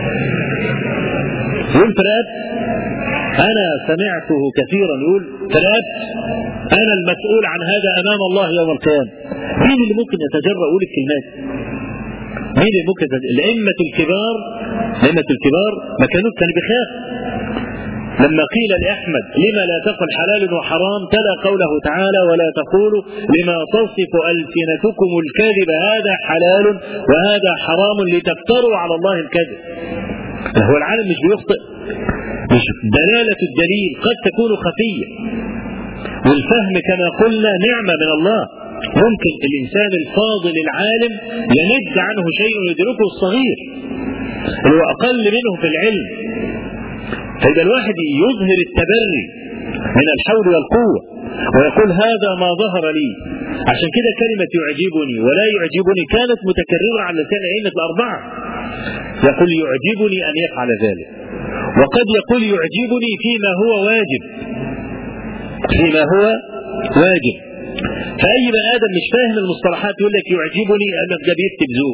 يقول فلات. انا سمعته كثيرا يقول فلات انا المسؤول عن هذا امام الله يوم القيامه. مين اللي ممكن يتجرأ يقول الكلمات؟ مين اللي ممكن؟ الائمه الكبار الائمه الكبار ما كانوا كانوا بيخافوا. لما قيل لأحمد لما لا تقل حلال وحرام تلا قوله تعالى ولا تقولوا لما تصف ألسنتكم الكذب هذا حلال وهذا حرام لتفتروا على الله الكذب. هو العالم مش بيخطئ، مش دلالة الدليل قد تكون خفية، والفهم كما قلنا نعمة من الله. ممكن الإنسان الفاضل العالم يند عنه شيء يدركه الصغير اللي هو أقل منه في العلم. فإذا الواحد يظهر التبري من الحول والقوة ويقول هذا ما ظهر لي. عشان كده كلمة يعجبني ولا يعجبني كانت متكررة على لسان الأئمة الأربعة. يقول يعجبني أن يفعل ذلك، وقد يقول يعجبني فيما هو واجب فيما هو واجب. فأي بني آدم مش فاهم المصطلحات يقول لك يعجبني أنك ده بيكتب ذوق،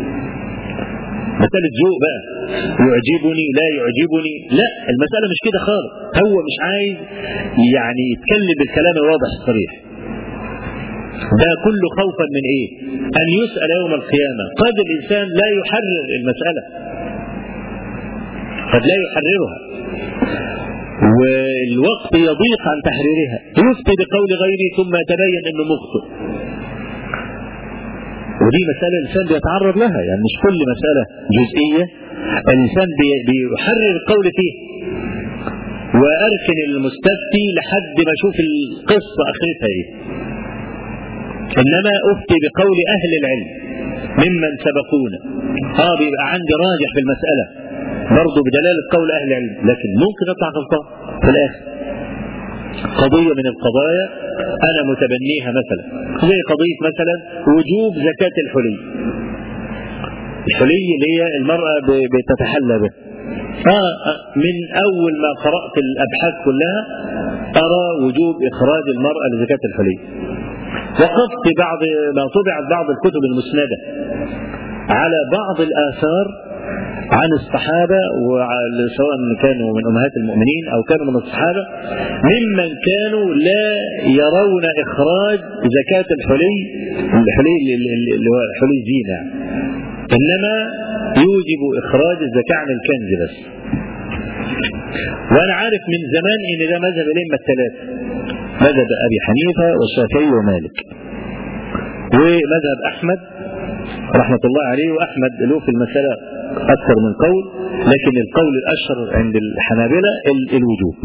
مسألة ذوق بقى، يعجبني لا يعجبني، لا المسألة مش كده خالص. هو مش عايز يعني يتكلم بالكلام الواضح الصريح. ده كله خوفا من ايه؟ ان يسأل يوم القيامة. قد الانسان لا يحرر المسألة، قد لا يحررها والوقت يضيق عن تحريرها، يفتي بقول غيره ثم يتبين انه مخطئ. ودي مسألة الإنسان بيتعرض لها، يعني مش كل مسألة جزئية الإنسان بيحرر القول فيه وأركن المستفتي لحد ما أشوف القصة آخرتها إيه. إنما أفتي بقول أهل العلم ممن سبقونا. آه بيبقى عندي راجح في المسألة برضه بدلالة قول أهل العلم، لكن ممكن أطلع غلطان في الآخر. قضية من القضايا أنا متبنيها مثلا زي قضية مثلا وجوب زكاة الحلي. الحلي اللي هي المرأة بتتحلى به. آه من أول ما قرأت الأبحاث كلها أرى وجوب إخراج المرأة لزكاة الحلي. وقفت بعض ما طبعت بعض الكتب المسندة على بعض الآثار عن الصحابة سواء كانوا من أمهات المؤمنين أو كانوا من الصحابة ممن كانوا لا يرون إخراج زكاة الحلي الحلي اللي هو حلي زينة، إنما يوجب إخراج الزكاة عن الكنز بس. وأنا عارف من زمان إن ده مذهب الأئمة الثلاثة، مذهب أبي حنيفة والشافعي ومالك ومذهب أحمد رحمة الله عليه. وأحمد له في المسألة أكثر من قول، لكن القول الأشهر عند الحنابلة الوجوب.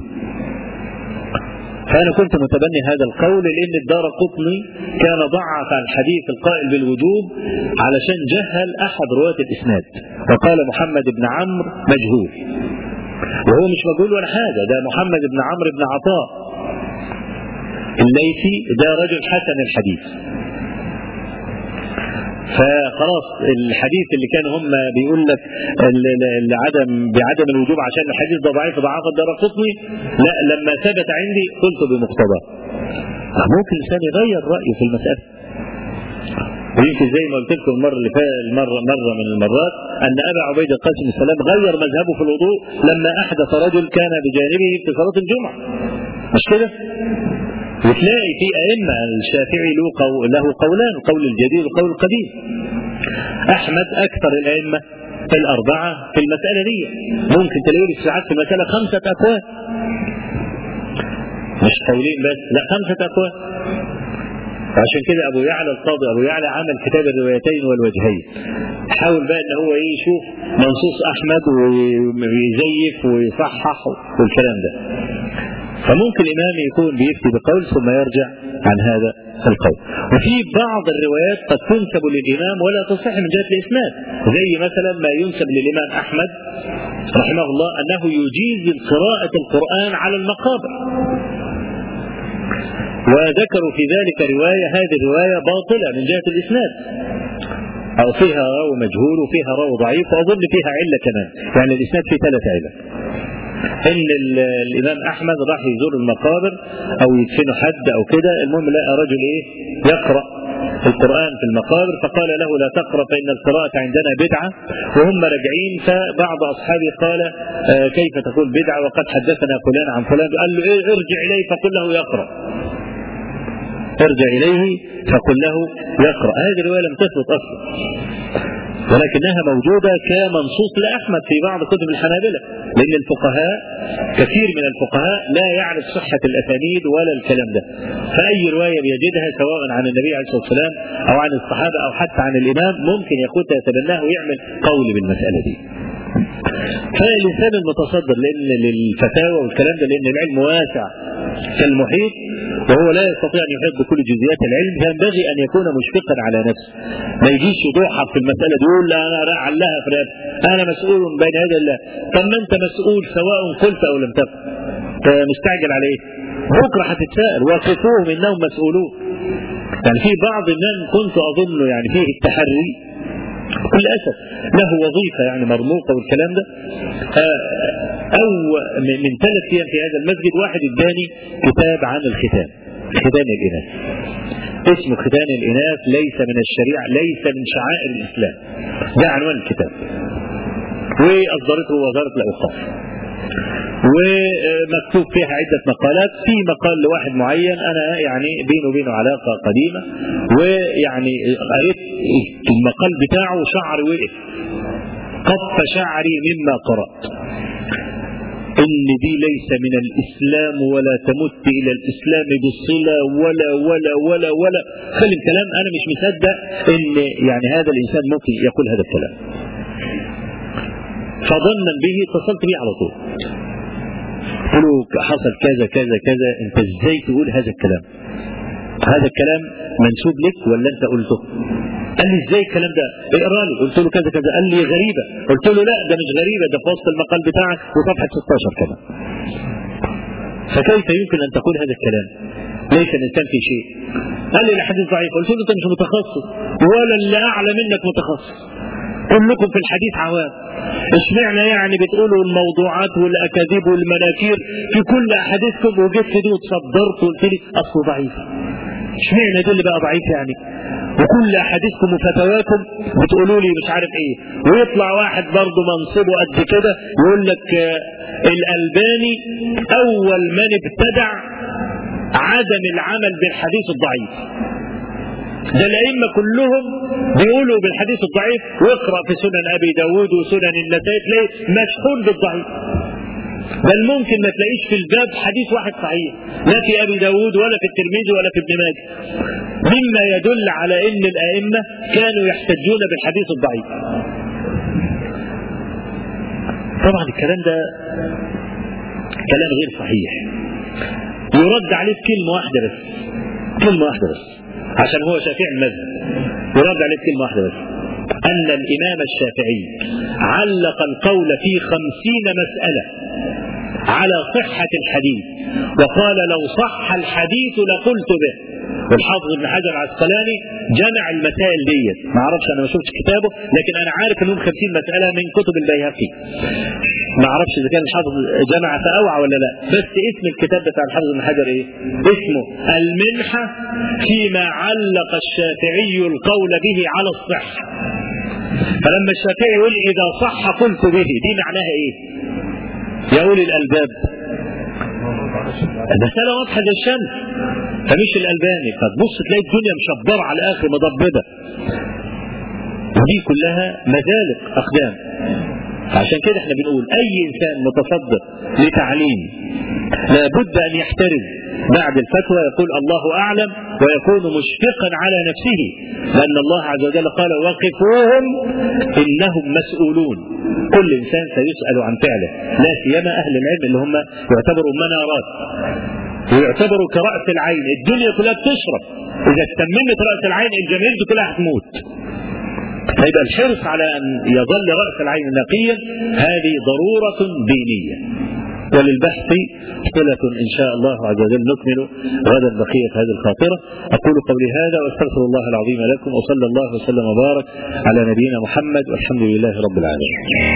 فأنا كنت متبني هذا القول لأن الدارقطني كان ضعف عن الحديث القائل بالوجوب علشان جهل أحد رواة الإسناد وقال محمد بن عمرو مجهول، وهو مش مجهول ولا حاجة، ده محمد بن عمرو بن عطاء الليثي، ده رجل حسن الحديث. فخلاص الحديث اللي كان هم بيقول لك العدم بعدم الوجوب عشان الحديث ده ضعيف ضعف الدارقطني، لا لما ثبت عندي قلت بمقتضاه. ممكن الانسان يغير رايه في المساله. ويمكن زي ما قلت لكم المره اللي فاتت المره مره من المرات ان ابا عبيده القاسم السلام غير مذهبه في الوضوء لما احدث رجل كان بجانبه في صلاه الجمعه. مش كده؟ وتلاقي في أئمة الشافعي له قول له قولان، القول الجديد والقول القديم. أحمد أكثر الأئمة الأربعة في المسألة دي، ممكن تلاقي ساعات في المسألة خمسة أقوال، مش قولين بس، لا خمسة أقوال. عشان كده أبو يعلى القاضي أبو يعلى عمل كتاب الروايتين والوجهين، حاول بقى إن هو إيه يشوف منصوص أحمد ويزيف ويصحح والكلام ده. فممكن الإمام يكون بيفتي بقول ثم يرجع عن هذا القول. وفي بعض الروايات قد تنسب للإمام ولا تصح من جهة الإسناد، زي مثلا ما ينسب للإمام أحمد رحمه الله أنه يجيز قراءة القرآن على المقابر، وذكروا في ذلك رواية، هذه الرواية باطلة من جهة الإسناد، أو فيها راوي مجهول وفيها راوي ضعيف، وأظن فيها علة كمان، يعني الإسناد فيه ثلاث علل. إن الإمام أحمد راح يزور المقابر أو يدفنوا حد أو كده، المهم لقى رجل إيه يقرأ القرآن في المقابر، فقال له لا تقرأ فإن القراءة عندنا بدعة. وهم راجعين فبعض أصحابه قال آه كيف تقول بدعة وقد حدثنا فلان عن فلان؟ قال له إيه ارجع إليه فقل له يقرأ، ارجع إليه فقل له يقرأ. هذه الرواية لم تثبت أصلا، ولكنها موجودة كمنصوص لأحمد في بعض كتب الحنابلة، لأن الفقهاء كثير من الفقهاء لا يعرف صحة الأسانيد ولا الكلام ده، فأي رواية بيجدها سواء عن النبي عليه الصلاة والسلام أو عن الصحابة أو حتى عن الإمام ممكن ياخدها يتبناه ويعمل قول بالمسألة دي. فالإنسان المتصدر لأن للفتاوى والكلام ده، لأن العلم واسع كالمحيط وهو لا يستطيع أن يحيط بكل جزئيات العلم، فينبغي أن يكون مشفقا على نفسه، ما يجيش يضحك في المسألة دي يقول لا أنا علها في رأب. أنا مسؤول بين يدي الله. طب ما أنت مسؤول سواء قلت أو لم تقل، مستعجل على إيه؟ بكرة هتتساءل، وقفوهم إنهم مسؤولون. يعني في بعض من كنت أظن يعني فيه التحري بكل أسف له وظيفة يعني مرموقة والكلام ده. أو من ثلاث أيام في هذا المسجد واحد اداني كتاب عن الختان، ختان الإناث، اسمه ختان الإناث ليس من الشريعة، ليس من شعائر الإسلام، ده عنوان الكتاب، وأصدرته وزارة الأوقاف، ومكتوب فيها عدة مقالات. في مقال لواحد معين أنا يعني بينه وبينه علاقة قديمة، ويعني قريت المقال بتاعه شعري وقف، قف شعري مما قرأت، إن دي ليس من الإسلام ولا تمت إلى الإسلام بصلة ولا ولا ولا ولا خلي الكلام. أنا مش مصدق إن يعني هذا الإنسان ممكن يقول هذا الكلام. فظنا به اتصلت به على طول، قلت له حصل كذا كذا كذا، أنت إزاي تقول هذا الكلام؟ هذا الكلام منسوب لك ولا أنت قلته؟ قال لي ازاي الكلام ده؟ اقرا لي. قلت له كذا كذا. قال لي غريبه. قلت له لا ده مش غريبه، ده في وسط المقال بتاعك وصفحه ستة عشر كمان. فكيف يمكن ان تقول هذا الكلام؟ ليس الانسان في شيء. قال لي الحديث ضعيف. قلت له انت مش متخصص ولا اللي اعلى منك متخصص، كلكم في الحديث عوام. اشمعنى يعني بتقولوا الموضوعات والاكاذيب والمناكير في كل احاديثكم، وجيت في دي وتصدرت وقلت لي اصله ضعيف؟ اشمعنى دي اللي بقى ضعيف يعني؟ وكل احاديثكم وفتواكم بتقولوا لي مش عارف ايه، ويطلع واحد برضه منصبه قد كده يقول لك الألباني اول من ابتدع عدم العمل بالحديث الضعيف. ده الأئمة كلهم بيقولوا بالحديث الضعيف، واقرأ في سنن أبي داود وسنن النسائي تلاقي مشحون بالضعيف، بل ممكن ما تلاقيش في الباب حديث واحد صحيح، لا في أبي داود ولا في الترمذي ولا في ابن ماجه، مما يدل على أن الأئمة كانوا يحتجون بالحديث الضعيف. طبعا الكلام ده كلام غير صحيح، يرد عليه كلمة واحدة بس، كلمة واحدة بس، عشان هو شافعي المذهب، يرد عليه كلمة واحدة بس، أن الإمام الشافعي علق القول في خمسين مسألة على صحة الحديث، وقال لو صح الحديث لقلت به. والحافظ ابن حجر العسقلاني جمع المسائل دي، ما اعرفش انا ما شفتش كتابه، لكن انا عارف انهم خمسين مسألة من كتب البيهقي، ما اعرفش اذا كان الحافظ جمع فاوعى ولا لا، بس اسم الكتاب بتاع الحافظ ابن حجر ايه؟ اسمه المنحة فيما علق الشافعي القول به على الصحة. فلما الشافعي يقول اذا صح قلت به، دي معناها ايه؟ يا أولي الألباب، المسألة واضحة زي الشمس، فمش الألباني. فتبص تلاقي الدنيا مشبرة على الآخر مضببة، ودي كلها مذالق أقدام. عشان كده احنا بنقول أي إنسان متصدر لتعليم لابد أن يحترم بعد الفتوى يقول الله أعلم، ويكون مشفقا على نفسه، لأن الله عز وجل قال وقفوهم إنهم مسؤولون. كل إنسان سيسأل عن فعله، لا سيما أهل العلم اللي هم يعتبروا منارات ويعتبروا كرأس العين. الدنيا كلها بتشرب، إذا تممت رأس العين الجماهير دي كلها هتموت. فيبقى الحرص على أن يظل رأس العين نقيا هذه ضرورة دينية. وللبحث صلة إن شاء الله عز وجل نكمل غدا بقية هذه الخاطرة. أقول قولي هذا وأستغفر الله العظيم لكم، وصلى الله وسلم وبارك على نبينا محمد، والحمد لله رب العالمين.